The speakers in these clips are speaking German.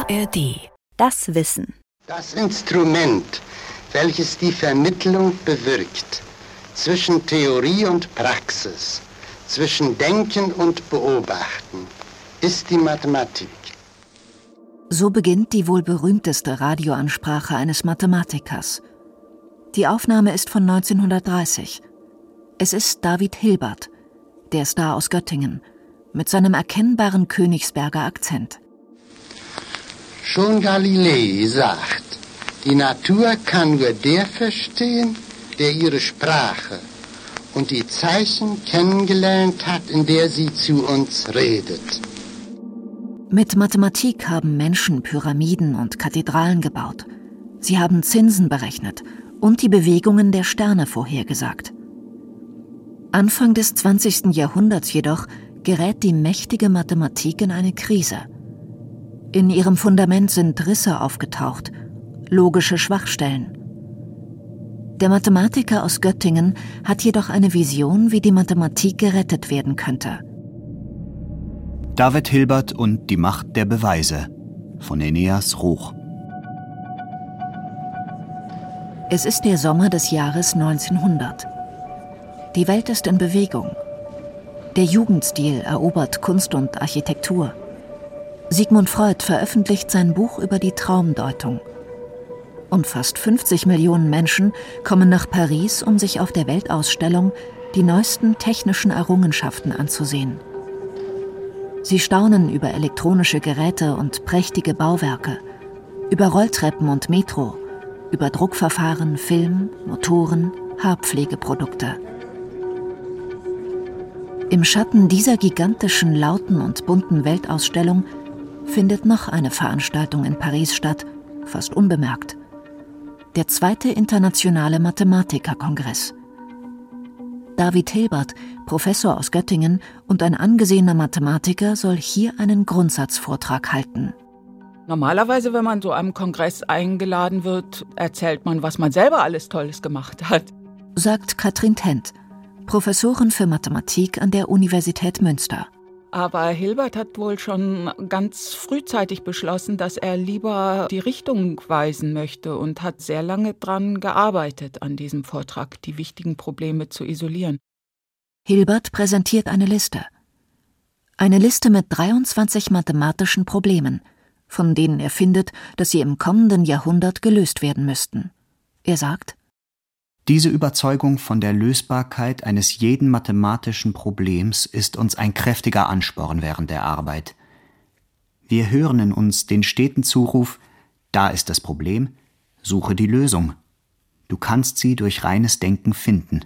ARD. Das Wissen. Das Instrument, welches die Vermittlung bewirkt zwischen Theorie und Praxis, zwischen Denken und Beobachten, ist die Mathematik. So beginnt die wohl berühmteste Radioansprache eines Mathematikers. Die Aufnahme ist von 1930. Es ist David Hilbert, der Star aus Göttingen, mit seinem erkennbaren Königsberger Akzent. Schon Galilei sagt, die Natur kann nur der verstehen, der ihre Sprache und die Zeichen kennengelernt hat, in der sie zu uns redet. Mit Mathematik haben Menschen Pyramiden und Kathedralen gebaut. Sie haben Zinsen berechnet und die Bewegungen der Sterne vorhergesagt. Anfang des 20. Jahrhunderts jedoch gerät die mächtige Mathematik in eine Krise. In ihrem Fundament sind Risse aufgetaucht, logische Schwachstellen. Der Mathematiker aus Göttingen hat jedoch eine Vision, wie die Mathematik gerettet werden könnte. David Hilbert und die Macht der Beweise von Eneas Roch. Es ist der Sommer des Jahres 1900. Die Welt ist in Bewegung. Der Jugendstil erobert Kunst und Architektur. Sigmund Freud veröffentlicht sein Buch über die Traumdeutung. Und fast 50 Millionen Menschen kommen nach Paris, um sich auf der Weltausstellung die neuesten technischen Errungenschaften anzusehen. Sie staunen über elektronische Geräte und prächtige Bauwerke, über Rolltreppen und Metro, über Druckverfahren, Film, Motoren, Haarpflegeprodukte. Im Schatten dieser gigantischen, lauten und bunten Weltausstellung findet noch eine Veranstaltung in Paris statt, fast unbemerkt. Der 2. Internationale Mathematikerkongress. David Hilbert, Professor aus Göttingen und ein angesehener Mathematiker, soll hier einen Grundsatzvortrag halten. Normalerweise, wenn man so einem Kongress eingeladen wird, erzählt man, was man selber alles Tolles gemacht hat. Sagt Katrin Tent, Professorin für Mathematik an der Universität Münster. Aber Hilbert hat wohl schon ganz frühzeitig beschlossen, dass er lieber die Richtung weisen möchte und hat sehr lange dran gearbeitet an diesem Vortrag, die wichtigen Probleme zu isolieren. Hilbert präsentiert eine Liste. Eine Liste mit 23 mathematischen Problemen, von denen er findet, dass sie im kommenden Jahrhundert gelöst werden müssten. Er sagt: Diese Überzeugung von der Lösbarkeit eines jeden mathematischen Problems ist uns ein kräftiger Ansporn während der Arbeit. Wir hören in uns den steten Zuruf: Da ist das Problem, suche die Lösung. Du kannst sie durch reines Denken finden.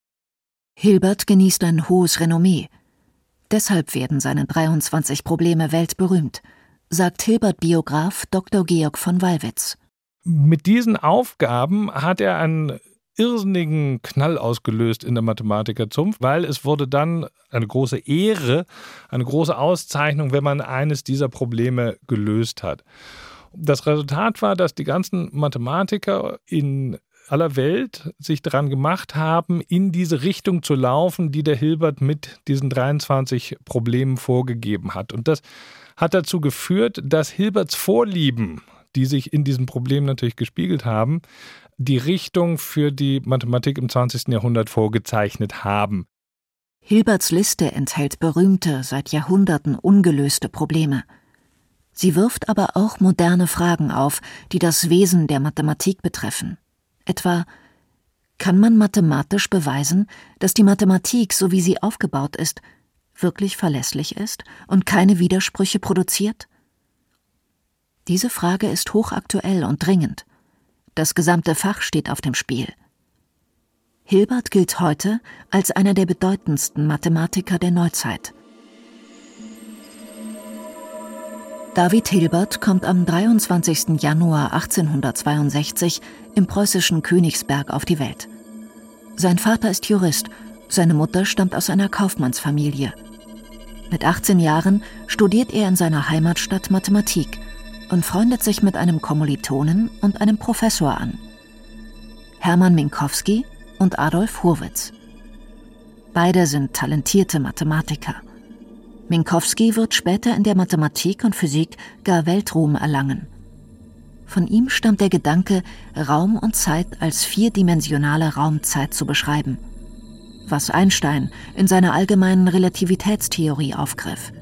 Hilbert genießt ein hohes Renommee. Deshalb werden seine 23 Probleme weltberühmt, sagt Hilbert-Biograf Dr. Georg von Wallwitz. Mit diesen Aufgaben hat er einen irrsinnigen Knall ausgelöst in der Mathematikerzunft, weil es wurde dann eine große Ehre, eine große Auszeichnung, wenn man eines dieser Probleme gelöst hat. Das Resultat war, dass die ganzen Mathematiker in aller Welt sich daran gemacht haben, in diese Richtung zu laufen, die der Hilbert mit diesen 23 Problemen vorgegeben hat. Und das hat dazu geführt, dass Hilberts Vorlieben, die sich in diesen Problemen natürlich gespiegelt haben, die Richtung für die Mathematik im 20. Jahrhundert vorgezeichnet haben. Hilberts Liste enthält berühmte, seit Jahrhunderten ungelöste Probleme. Sie wirft aber auch moderne Fragen auf, die das Wesen der Mathematik betreffen. Etwa: Kann man mathematisch beweisen, dass die Mathematik, so wie sie aufgebaut ist, wirklich verlässlich ist und keine Widersprüche produziert? Diese Frage ist hochaktuell und dringend. Das gesamte Fach steht auf dem Spiel. Hilbert gilt heute als einer der bedeutendsten Mathematiker der Neuzeit. David Hilbert kommt am 23. Januar 1862 im preußischen Königsberg auf die Welt. Sein Vater ist Jurist, seine Mutter stammt aus einer Kaufmannsfamilie. Mit 18 Jahren studiert er in seiner Heimatstadt Mathematik und freundet sich mit einem Kommilitonen und einem Professor an: Hermann Minkowski und Adolf Hurwitz. Beide sind talentierte Mathematiker. Minkowski wird später in der Mathematik und Physik gar Weltruhm erlangen. Von ihm stammt der Gedanke, Raum und Zeit als vierdimensionale Raumzeit zu beschreiben, was Einstein in seiner allgemeinen Relativitätstheorie aufgriff.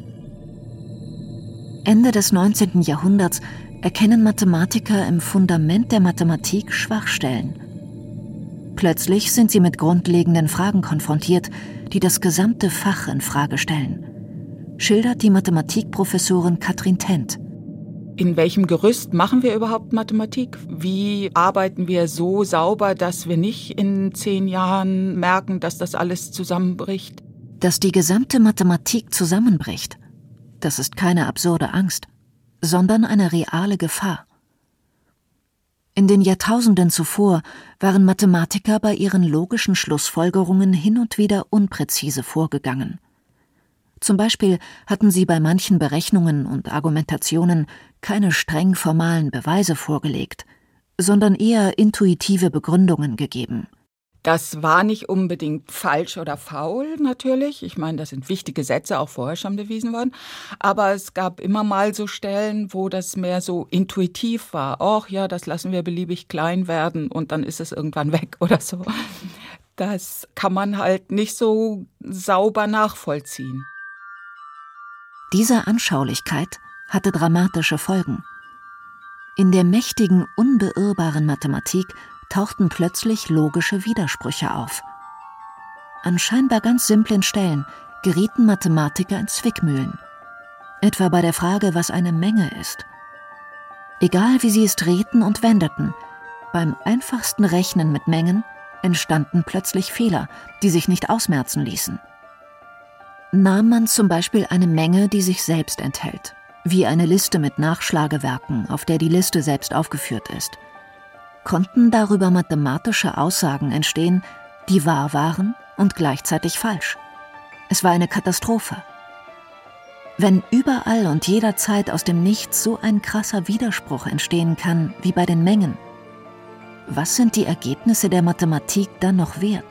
Ende des 19. Jahrhunderts erkennen Mathematiker im Fundament der Mathematik Schwachstellen. Plötzlich sind sie mit grundlegenden Fragen konfrontiert, die das gesamte Fach in Frage stellen, schildert die Mathematikprofessorin Katrin Tent. In welchem Gerüst machen wir überhaupt Mathematik? Wie arbeiten wir so sauber, dass wir nicht in 10 Jahren merken, dass das alles zusammenbricht? Dass die gesamte Mathematik zusammenbricht, das ist keine absurde Angst, sondern eine reale Gefahr. In den Jahrtausenden zuvor waren Mathematiker bei ihren logischen Schlussfolgerungen hin und wieder unpräzise vorgegangen. Zum Beispiel hatten sie bei manchen Berechnungen und Argumentationen keine streng formalen Beweise vorgelegt, sondern eher intuitive Begründungen gegeben. Das war nicht unbedingt falsch oder faul, natürlich. Ich meine, das sind wichtige Sätze, auch vorher schon bewiesen worden. Aber es gab immer mal so Stellen, wo das mehr so intuitiv war. Ach ja, das lassen wir beliebig klein werden und dann ist es irgendwann weg oder so. Das kann man halt nicht so sauber nachvollziehen. Diese Anschaulichkeit hatte dramatische Folgen. In der mächtigen, unbeirrbaren Mathematik tauchten plötzlich logische Widersprüche auf. An scheinbar ganz simplen Stellen gerieten Mathematiker in Zwickmühlen. Etwa bei der Frage, was eine Menge ist. Egal wie sie es drehten und wendeten, beim einfachsten Rechnen mit Mengen entstanden plötzlich Fehler, die sich nicht ausmerzen ließen. Nahm man zum Beispiel eine Menge, die sich selbst enthält, wie eine Liste mit Nachschlagewerken, auf der die Liste selbst aufgeführt ist, konnten darüber mathematische Aussagen entstehen, die wahr waren und gleichzeitig falsch. Es war eine Katastrophe. Wenn überall und jederzeit aus dem Nichts so ein krasser Widerspruch entstehen kann wie bei den Mengen, was sind die Ergebnisse der Mathematik dann noch wert?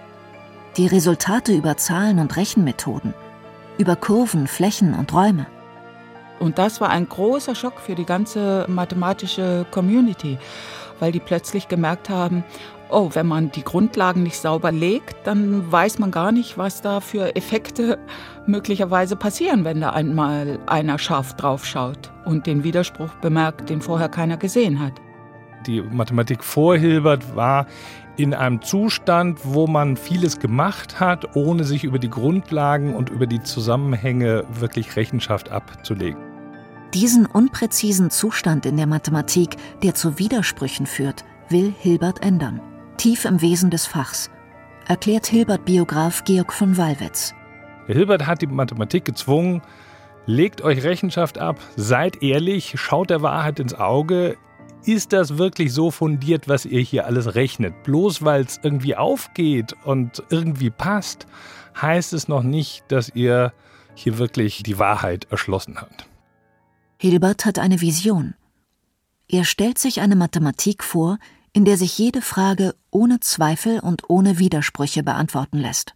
Die Resultate über Zahlen und Rechenmethoden, über Kurven, Flächen und Räume. Und das war ein großer Schock für die ganze mathematische Community, weil die plötzlich gemerkt haben, oh, wenn man die Grundlagen nicht sauber legt, dann weiß man gar nicht, was da für Effekte möglicherweise passieren, wenn da einmal einer scharf drauf schaut und den Widerspruch bemerkt, den vorher keiner gesehen hat. Die Mathematik vor Hilbert war in einem Zustand, wo man vieles gemacht hat, ohne sich über die Grundlagen und über die Zusammenhänge wirklich Rechenschaft abzulegen. Diesen unpräzisen Zustand in der Mathematik, der zu Widersprüchen führt, will Hilbert ändern. Tief im Wesen des Fachs, erklärt Hilbert-Biograf Georg von Wallwitz. Hilbert hat die Mathematik gezwungen, legt euch Rechenschaft ab, seid ehrlich, schaut der Wahrheit ins Auge. Ist das wirklich so fundiert, was ihr hier alles rechnet? Bloß weil es irgendwie aufgeht und irgendwie passt, heißt es noch nicht, dass ihr hier wirklich die Wahrheit erschlossen habt. Hilbert hat eine Vision. Er stellt sich eine Mathematik vor, in der sich jede Frage ohne Zweifel und ohne Widersprüche beantworten lässt.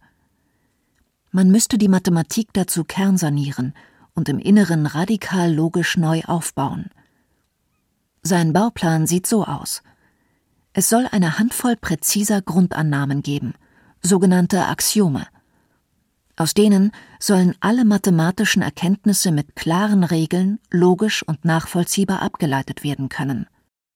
Man müsste die Mathematik dazu kernsanieren und im Inneren radikal logisch neu aufbauen. Sein Bauplan sieht so aus. Es soll eine Handvoll präziser Grundannahmen geben, sogenannte Axiome. Aus denen sollen alle mathematischen Erkenntnisse mit klaren Regeln logisch und nachvollziehbar abgeleitet werden können.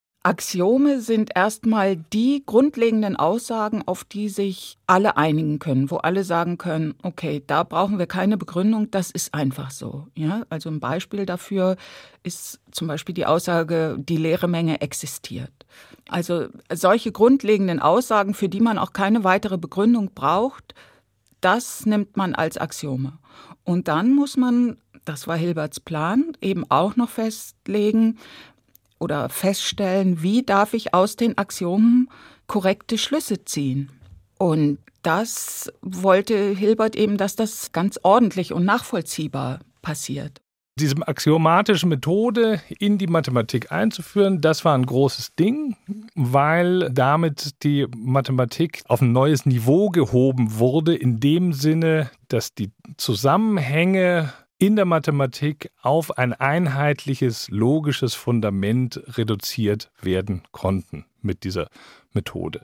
Axiome sind erstmal die grundlegenden Aussagen, auf die sich alle einigen können, wo alle sagen können, okay, da brauchen wir keine Begründung, das ist einfach so. Ja? Also ein Beispiel dafür ist zum Beispiel die Aussage, die leere Menge existiert. Also solche grundlegenden Aussagen, für die man auch keine weitere Begründung braucht, das nimmt man als Axiome. Und dann muss man, das war Hilberts Plan, eben auch noch festlegen, oder feststellen, wie darf ich aus den Axiomen korrekte Schlüsse ziehen. Und das wollte Hilbert eben, dass das ganz ordentlich und nachvollziehbar passiert. Diese axiomatische Methode in die Mathematik einzuführen, das war ein großes Ding, weil damit die Mathematik auf ein neues Niveau gehoben wurde, in dem Sinne, dass die Zusammenhänge in der Mathematik auf ein einheitliches, logisches Fundament reduziert werden konnten mit dieser Methode.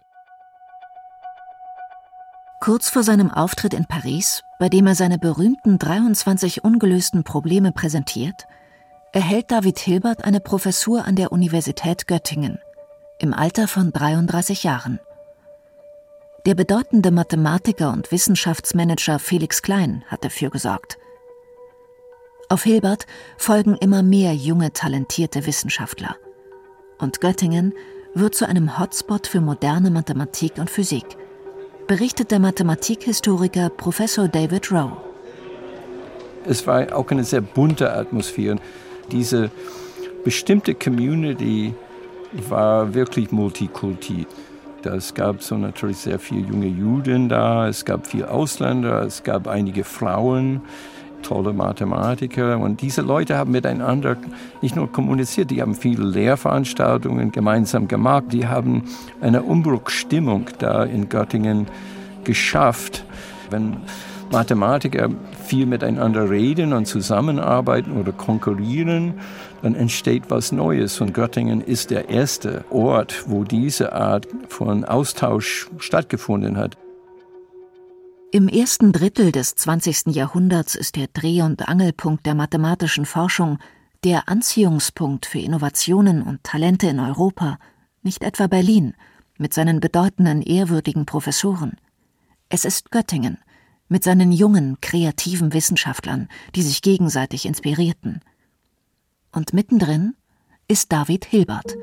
Kurz vor seinem Auftritt in Paris, bei dem er seine berühmten 23 ungelösten Probleme präsentiert, erhält David Hilbert eine Professur an der Universität Göttingen, im Alter von 33 Jahren. Der bedeutende Mathematiker und Wissenschaftsmanager Felix Klein hat dafür gesorgt. Auf Hilbert folgen immer mehr junge, talentierte Wissenschaftler. Und Göttingen wird zu einem Hotspot für moderne Mathematik und Physik, berichtet der Mathematikhistoriker Professor David Rowe. Es war auch eine sehr bunte Atmosphäre. Diese bestimmte Community war wirklich multikulti. Es gab so natürlich sehr viele junge Juden da, es gab viele Ausländer, es gab einige Frauen, tolle Mathematiker. Und diese Leute haben miteinander nicht nur kommuniziert, die haben viele Lehrveranstaltungen gemeinsam gemacht. Die haben eine Umbruchstimmung da in Göttingen geschafft. Wenn Mathematiker viel miteinander reden und zusammenarbeiten oder konkurrieren, dann entsteht was Neues. Und Göttingen ist der erste Ort, wo diese Art von Austausch stattgefunden hat. Im ersten Drittel des 20. Jahrhunderts ist der Dreh- und Angelpunkt der mathematischen Forschung, der Anziehungspunkt für Innovationen und Talente in Europa, nicht etwa Berlin mit seinen bedeutenden, ehrwürdigen Professoren. Es ist Göttingen mit seinen jungen, kreativen Wissenschaftlern, die sich gegenseitig inspirierten. Und mittendrin ist David Hilbert.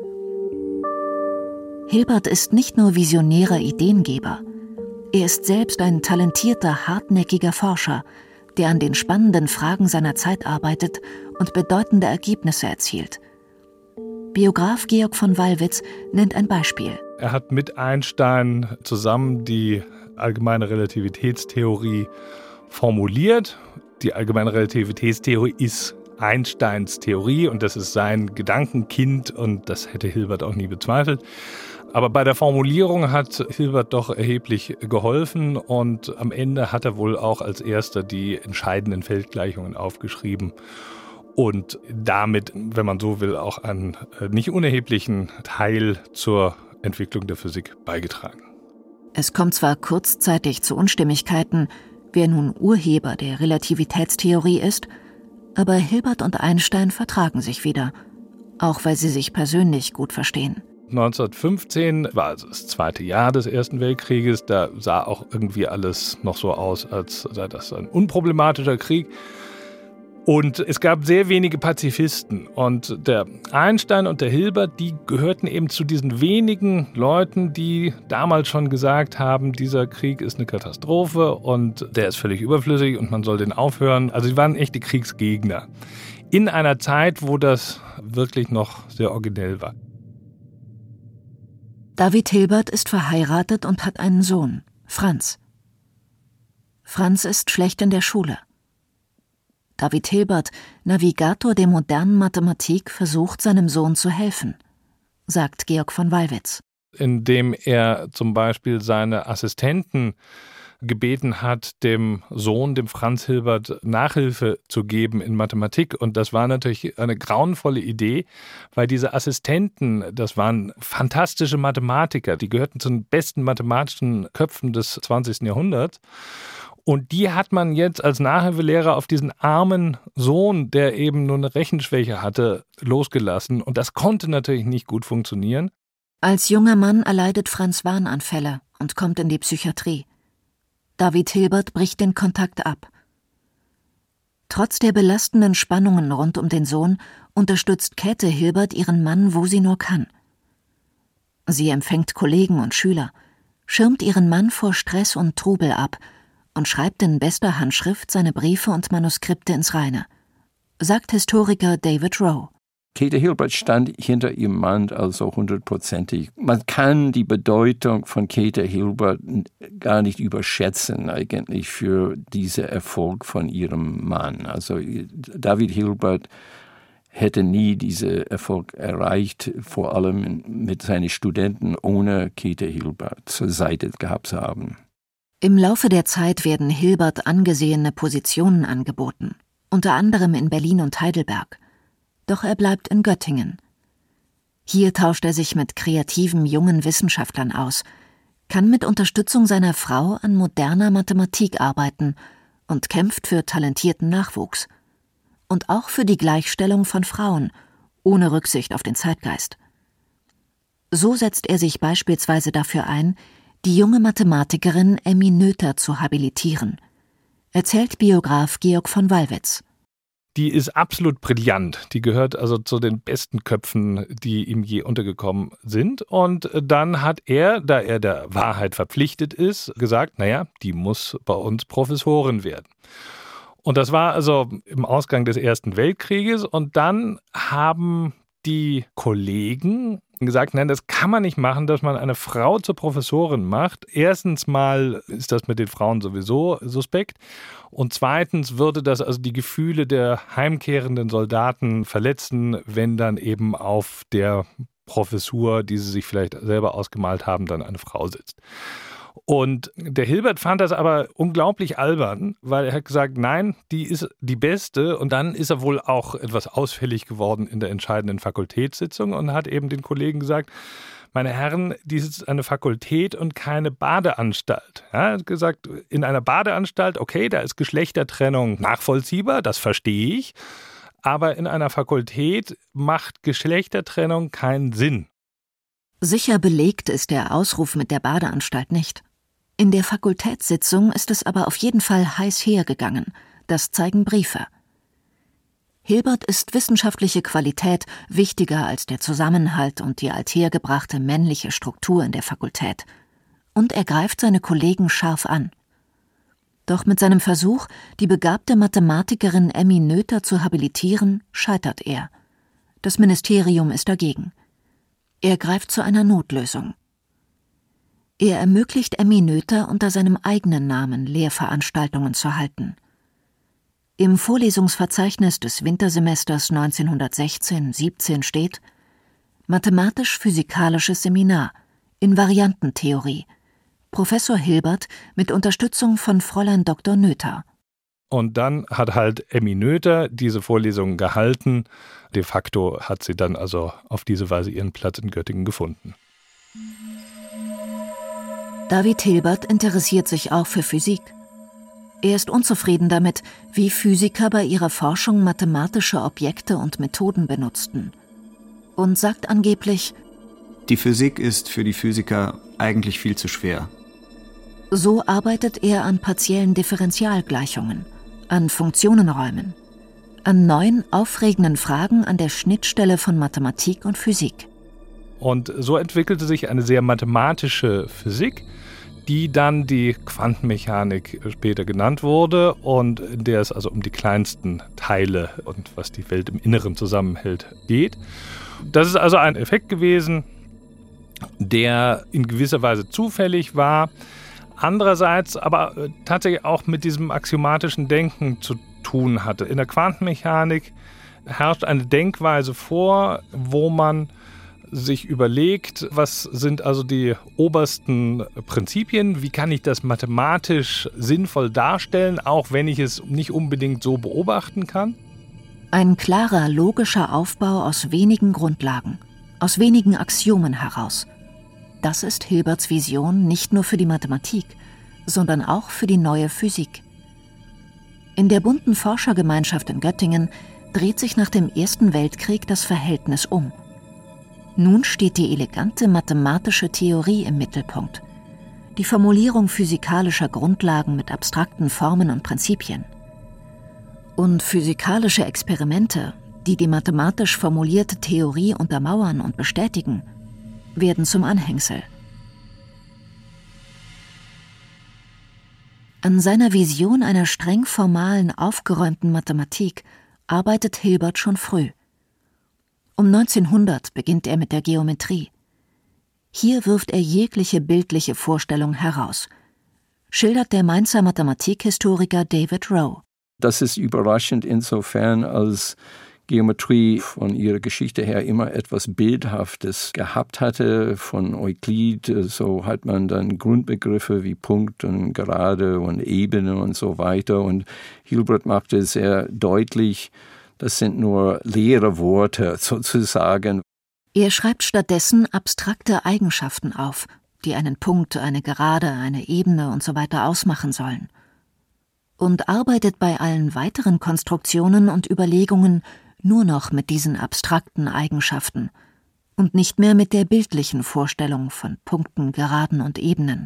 Hilbert ist nicht nur visionärer Ideengeber, er ist selbst ein talentierter, hartnäckiger Forscher, der an den spannenden Fragen seiner Zeit arbeitet und bedeutende Ergebnisse erzielt. Biograf Georg von Wallwitz nennt ein Beispiel. Er hat mit Einstein zusammen die allgemeine Relativitätstheorie formuliert. Die allgemeine Relativitätstheorie ist Einsteins Theorie und das ist sein Gedankenkind und das hätte Hilbert auch nie bezweifelt. Aber bei der Formulierung hat Hilbert doch erheblich geholfen und am Ende hat er wohl auch als erster die entscheidenden Feldgleichungen aufgeschrieben und damit, wenn man so will, auch einen nicht unerheblichen Teil zur Entwicklung der Physik beigetragen. Es kommt zwar kurzzeitig zu Unstimmigkeiten, wer nun Urheber der Relativitätstheorie ist, aber Hilbert und Einstein vertragen sich wieder, auch weil sie sich persönlich gut verstehen. 1915 war also das zweite Jahr des Ersten Weltkrieges. Da sah auch irgendwie alles noch so aus, als sei das ein unproblematischer Krieg. Und es gab sehr wenige Pazifisten. Und der Einstein und der Hilbert, die gehörten eben zu diesen wenigen Leuten, die damals schon gesagt haben, dieser Krieg ist eine Katastrophe und der ist völlig überflüssig und man soll den aufhören. Also sie waren echte Kriegsgegner. In einer Zeit, wo das wirklich noch sehr originell war. David Hilbert ist verheiratet und hat einen Sohn, Franz. Franz ist schlecht in der Schule. David Hilbert, Navigator der modernen Mathematik, versucht seinem Sohn zu helfen, sagt Georg von Wallwitz. Indem er zum Beispiel seine Assistenten gebeten hat, dem Sohn, dem Franz Hilbert, Nachhilfe zu geben in Mathematik. Und das war natürlich eine grauenvolle Idee, weil diese Assistenten, das waren fantastische Mathematiker, die gehörten zu den besten mathematischen Köpfen des 20. Jahrhunderts. Und die hat man jetzt als Nachhilfelehrer auf diesen armen Sohn, der eben nur eine Rechenschwäche hatte, losgelassen. Und das konnte natürlich nicht gut funktionieren. Als junger Mann erleidet Franz Warnanfälle und kommt in die Psychiatrie. David Hilbert bricht den Kontakt ab. Trotz der belastenden Spannungen rund um den Sohn unterstützt Käthe Hilbert ihren Mann, wo sie nur kann. Sie empfängt Kollegen und Schüler, schirmt ihren Mann vor Stress und Trubel ab und schreibt in bester Handschrift seine Briefe und Manuskripte ins Reine, sagt Historiker David Rowe. Käthe Hilbert stand hinter ihrem Mann also 100%. Man kann die Bedeutung von Käthe Hilbert gar nicht überschätzen eigentlich für diesen Erfolg von ihrem Mann. Also David Hilbert hätte nie diesen Erfolg erreicht, vor allem mit seinen Studenten, ohne Käthe Hilbert zur Seite gehabt zu haben. Im Laufe der Zeit werden Hilbert angesehene Positionen angeboten unter anderem in Berlin und Heidelberg. Doch er bleibt in Göttingen. Hier tauscht er sich mit kreativen jungen Wissenschaftlern aus, kann mit Unterstützung seiner Frau an moderner Mathematik arbeiten und kämpft für talentierten Nachwuchs. Und auch für die Gleichstellung von Frauen, ohne Rücksicht auf den Zeitgeist. So setzt er sich beispielsweise dafür ein, die junge Mathematikerin Emmy Noether zu habilitieren, erzählt Biograf Georg von Wallwitz. Die ist absolut brillant. Die gehört also zu den besten Köpfen, die ihm je untergekommen sind. Und dann hat er, da er der Wahrheit verpflichtet ist, gesagt, naja, die muss bei uns Professorin werden. Und das war also im Ausgang des Ersten Weltkrieges. Und dann haben die Kollegen gesagt, nein, das kann man nicht machen, dass man eine Frau zur Professorin macht. Erstens mal ist das mit den Frauen sowieso suspekt. Und zweitens würde das also die Gefühle der heimkehrenden Soldaten verletzen, wenn dann eben auf der Professur, die sie sich vielleicht selber ausgemalt haben, dann eine Frau sitzt. Und der Hilbert fand das aber unglaublich albern, weil er hat gesagt, nein, die ist die Beste. Und dann ist er wohl auch etwas ausfällig geworden in der entscheidenden Fakultätssitzung und hat eben den Kollegen gesagt, meine Herren, dies ist eine Fakultät und keine Badeanstalt. Ja, er hat gesagt, in einer Badeanstalt, okay, da ist Geschlechtertrennung nachvollziehbar, das verstehe ich. Aber in einer Fakultät macht Geschlechtertrennung keinen Sinn. Sicher belegt ist der Ausruf mit der Badeanstalt nicht. In der Fakultätssitzung ist es aber auf jeden Fall heiß hergegangen. Das zeigen Briefe. Hilbert ist wissenschaftliche Qualität wichtiger als der Zusammenhalt und die althergebrachte männliche Struktur in der Fakultät. Und er greift seine Kollegen scharf an. Doch mit seinem Versuch, die begabte Mathematikerin Emmy Noether zu habilitieren, scheitert er. Das Ministerium ist dagegen. Er greift zu einer Notlösung. Er ermöglicht Emmy Noether unter seinem eigenen Namen Lehrveranstaltungen zu halten. Im Vorlesungsverzeichnis des Wintersemesters 1916/17 steht Mathematisch-physikalisches Seminar in Variantentheorie. Professor Hilbert mit Unterstützung von Fräulein Dr. Noether. Und dann hat halt Emmy Noether diese Vorlesungen gehalten. De facto hat sie dann also auf diese Weise ihren Platz in Göttingen gefunden. David Hilbert interessiert sich auch für Physik. Er ist unzufrieden damit, wie Physiker bei ihrer Forschung mathematische Objekte und Methoden benutzten. Und sagt angeblich, die Physik ist für die Physiker eigentlich viel zu schwer. So arbeitet er an partiellen Differentialgleichungen, an Funktionenräumen, an neuen, aufregenden Fragen an der Schnittstelle von Mathematik und Physik. Und so entwickelte sich eine sehr mathematische Physik, die dann die Quantenmechanik später genannt wurde und in der es also um die kleinsten Teile und was die Welt im Inneren zusammenhält geht. Das ist also ein Effekt gewesen, der in gewisser Weise zufällig war, andererseits aber tatsächlich auch mit diesem axiomatischen Denken zu tun hatte. In der Quantenmechanik herrscht eine Denkweise vor, wo man sich überlegt, was sind also die obersten Prinzipien, wie kann ich das mathematisch sinnvoll darstellen, auch wenn ich es nicht unbedingt so beobachten kann. Ein klarer, logischer Aufbau aus wenigen Grundlagen, aus wenigen Axiomen heraus. Das ist Hilberts Vision nicht nur für die Mathematik, sondern auch für die neue Physik. In der bunten Forschergemeinschaft in Göttingen dreht sich nach dem Ersten Weltkrieg das Verhältnis um. Nun steht die elegante mathematische Theorie im Mittelpunkt, die Formulierung physikalischer Grundlagen mit abstrakten Formen und Prinzipien. Und physikalische Experimente, die die mathematisch formulierte Theorie untermauern und bestätigen, werden zum Anhängsel. An seiner Vision einer streng formalen, aufgeräumten Mathematik arbeitet Hilbert schon früh. Um 1900 beginnt er mit der Geometrie. Hier wirft er jegliche bildliche Vorstellung heraus, schildert der Mainzer Mathematikhistoriker David Rowe. Das ist überraschend insofern, als Geometrie von ihrer Geschichte her immer etwas Bildhaftes gehabt hatte. Von Euklid, so hat man dann Grundbegriffe wie Punkt und Gerade und Ebene und so weiter. Und Hilbert machte sehr deutlich, das sind nur leere Worte sozusagen. Er schreibt stattdessen abstrakte Eigenschaften auf, die einen Punkt, eine Gerade, eine Ebene und so weiter ausmachen sollen. Und arbeitet bei allen weiteren Konstruktionen und Überlegungen nur noch mit diesen abstrakten Eigenschaften und nicht mehr mit der bildlichen Vorstellung von Punkten, Geraden und Ebenen.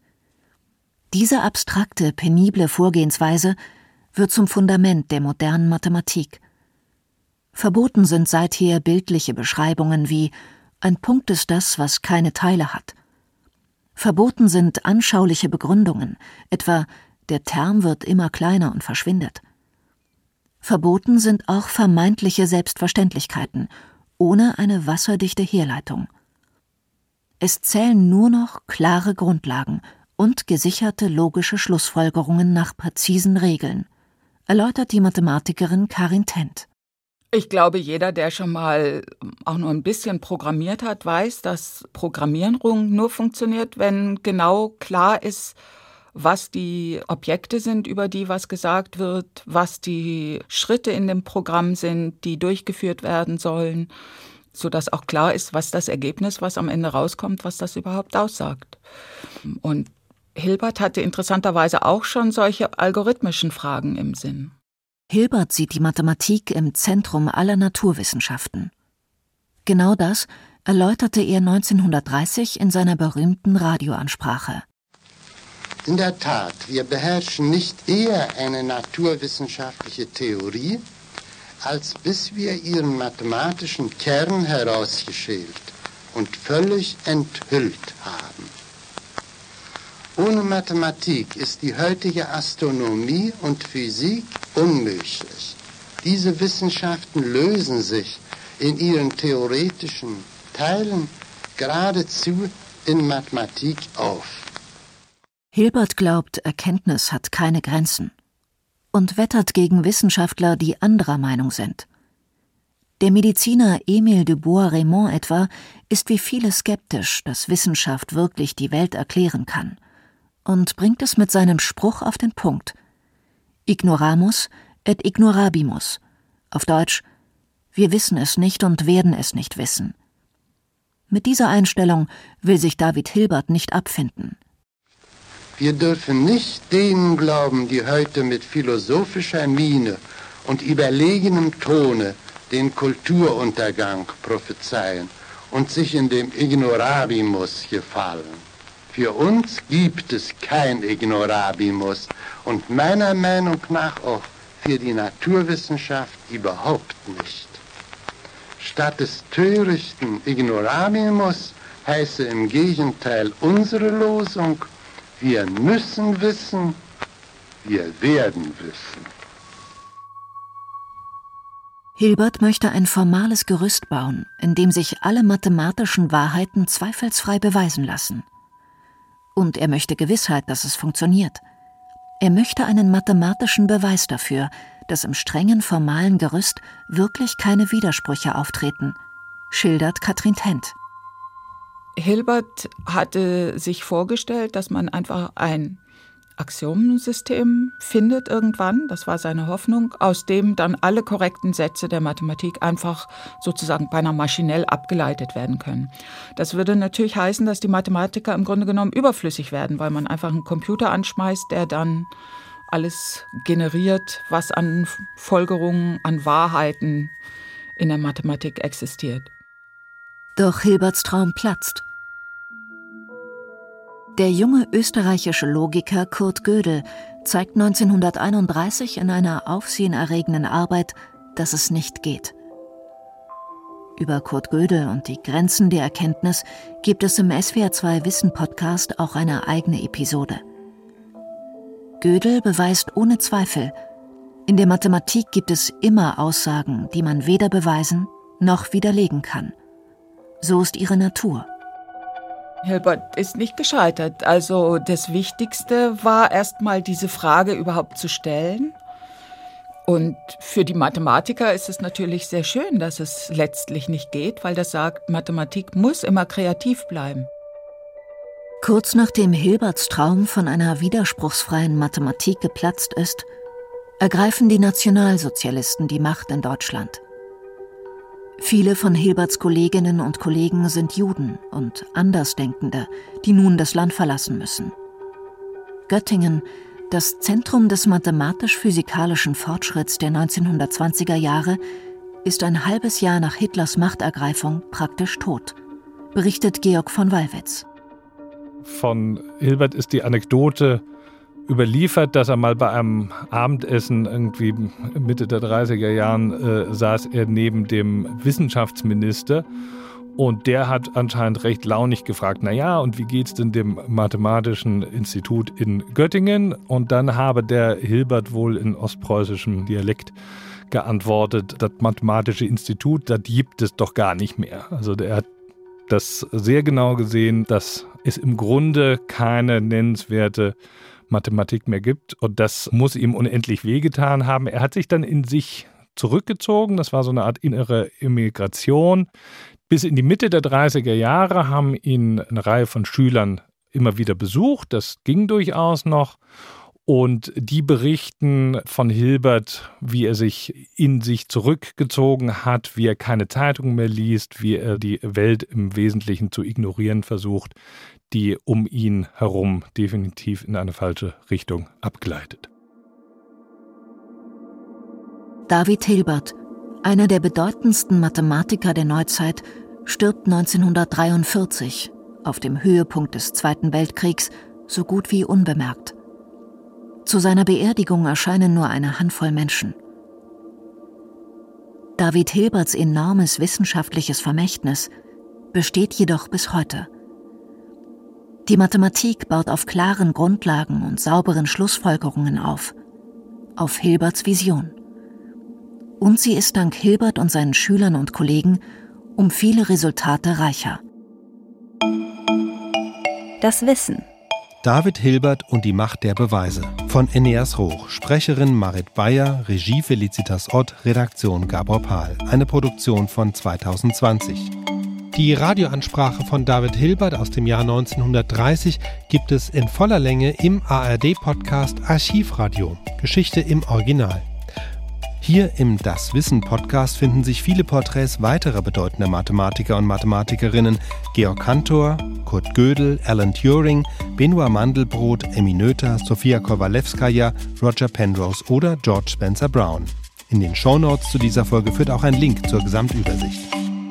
Diese abstrakte, penible Vorgehensweise wird zum Fundament der modernen Mathematik. Verboten sind seither bildliche Beschreibungen wie »ein Punkt ist das, was keine Teile hat«. Verboten sind anschauliche Begründungen, etwa »der Term wird immer kleiner und verschwindet«. Verboten sind auch vermeintliche Selbstverständlichkeiten, ohne eine wasserdichte Herleitung. Es zählen nur noch klare Grundlagen und gesicherte logische Schlussfolgerungen nach präzisen Regeln, erläutert die Mathematikerin Karin Tent. Ich glaube, jeder, der schon mal auch nur ein bisschen programmiert hat, weiß, dass Programmierung nur funktioniert, wenn genau klar ist, was die Objekte sind, über die was gesagt wird, was die Schritte in dem Programm sind, die durchgeführt werden sollen, sodass auch klar ist, was das Ergebnis, was am Ende rauskommt, was das überhaupt aussagt. Und Hilbert hatte interessanterweise auch schon solche algorithmischen Fragen im Sinn. Hilbert sieht die Mathematik im Zentrum aller Naturwissenschaften. Genau das erläuterte er 1930 in seiner berühmten Radioansprache. In der Tat, wir beherrschen nicht eher eine naturwissenschaftliche Theorie, als bis wir ihren mathematischen Kern herausgeschält und völlig enthüllt haben. Ohne Mathematik ist die heutige Astronomie und Physik unmöglich. Diese Wissenschaften lösen sich in ihren theoretischen Teilen geradezu in Mathematik auf. Hilbert glaubt, Erkenntnis hat keine Grenzen und wettert gegen Wissenschaftler, die anderer Meinung sind. Der Mediziner Émile de Bois-Reymond etwa ist wie viele skeptisch, dass Wissenschaft wirklich die Welt erklären kann, und bringt es mit seinem Spruch auf den Punkt: Ignoramus et ignorabimus. Auf Deutsch: Wir wissen es nicht und werden es nicht wissen. Mit dieser Einstellung will sich David Hilbert nicht abfinden. Wir dürfen nicht denen glauben, die heute mit philosophischer Miene und überlegenem Tone den Kulturuntergang prophezeien und sich in dem Ignorabimus gefallen. Für uns gibt es kein Ignorabimus und meiner Meinung nach auch für die Naturwissenschaft überhaupt nicht. Statt des törichten Ignorabimus heiße im Gegenteil unsere Losung: Wir müssen wissen, wir werden wissen. Hilbert möchte ein formales Gerüst bauen, in dem sich alle mathematischen Wahrheiten zweifelsfrei beweisen lassen. Und er möchte Gewissheit, dass es funktioniert. Er möchte einen mathematischen Beweis dafür, dass im strengen formalen Gerüst wirklich keine Widersprüche auftreten, schildert Katrin Tent. Hilbert hatte sich vorgestellt, dass man einfach ein Axiomensystem findet irgendwann, das war seine Hoffnung, aus dem dann alle korrekten Sätze der Mathematik einfach sozusagen beinahe maschinell abgeleitet werden können. Das würde natürlich heißen, dass die Mathematiker im Grunde genommen überflüssig werden, weil man einfach einen Computer anschmeißt, der dann alles generiert, was an Folgerungen, an Wahrheiten in der Mathematik existiert. Doch Hilberts Traum platzt. Der junge österreichische Logiker Kurt Gödel zeigt 1931 in einer aufsehenerregenden Arbeit, dass es nicht geht. Über Kurt Gödel und die Grenzen der Erkenntnis gibt es im SWR2 Wissen Podcast auch eine eigene Episode. Gödel beweist ohne Zweifel, in der Mathematik gibt es immer Aussagen, die man weder beweisen noch widerlegen kann. So ist ihre Natur. Hilbert ist nicht gescheitert. Also das Wichtigste war erstmal diese Frage überhaupt zu stellen. Und für die Mathematiker ist es natürlich sehr schön, dass es letztlich nicht geht, weil das sagt, Mathematik muss immer kreativ bleiben. Kurz nachdem Hilberts Traum von einer widerspruchsfreien Mathematik geplatzt ist, ergreifen die Nationalsozialisten die Macht in Deutschland. Viele von Hilberts Kolleginnen und Kollegen sind Juden und Andersdenkende, die nun das Land verlassen müssen. Göttingen, das Zentrum des mathematisch-physikalischen Fortschritts der 1920er Jahre, ist ein halbes Jahr nach Hitlers Machtergreifung praktisch tot, berichtet Georg von Wallwitz. Von Hilbert ist die Anekdote überliefert, dass er mal bei einem Abendessen irgendwie Mitte der 30er Jahren saß er neben dem Wissenschaftsminister und der hat anscheinend recht launig gefragt, naja, und wie geht's denn dem Mathematischen Institut in Göttingen? Und dann habe der Hilbert wohl in ostpreußischem Dialekt geantwortet, das Mathematische Institut, das gibt es doch gar nicht mehr. Also der hat das sehr genau gesehen, dass es im Grunde keine nennenswerte Mathematik mehr gibt und das muss ihm unendlich wehgetan haben. Er hat sich dann in sich zurückgezogen, das war so eine Art innere Emigration. Bis in die Mitte der 30er Jahre haben ihn eine Reihe von Schülern immer wieder besucht, das ging durchaus noch. Und die berichten von Hilbert, wie er sich in sich zurückgezogen hat, wie er keine Zeitung mehr liest, wie er die Welt im Wesentlichen zu ignorieren versucht, die um ihn herum definitiv in eine falsche Richtung abgleitet. David Hilbert, einer der bedeutendsten Mathematiker der Neuzeit, stirbt 1943, auf dem Höhepunkt des Zweiten Weltkriegs, so gut wie unbemerkt. Zu seiner Beerdigung erscheinen nur eine Handvoll Menschen. David Hilberts enormes wissenschaftliches Vermächtnis besteht jedoch bis heute. Die Mathematik baut auf klaren Grundlagen und sauberen Schlussfolgerungen auf Hilberts Vision. Und sie ist dank Hilbert und seinen Schülern und Kollegen um viele Resultate reicher. Das Wissen. David Hilbert und die Macht der Beweise. Von Eneas Roch, Sprecherin Marit Bayer, Regie Felicitas Ott, Redaktion Gabor Pahl. Eine Produktion von 2020. Die Radioansprache von David Hilbert aus dem Jahr 1930 gibt es in voller Länge im ARD-Podcast Archivradio. Geschichte im Original. Hier im Das Wissen-Podcast finden sich viele Porträts weiterer bedeutender Mathematiker und Mathematikerinnen. Georg Cantor, Kurt Gödel, Alan Turing, Benoit Mandelbrot, Emmy Noether, Sofia Kowalewskaja, Roger Penrose oder George Spencer Brown. In den Shownotes zu dieser Folge führt auch ein Link zur Gesamtübersicht.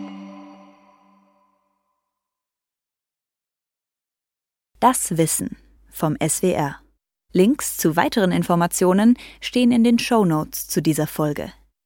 Das Wissen vom SWR. Links zu weiteren Informationen stehen in den Shownotes zu dieser Folge.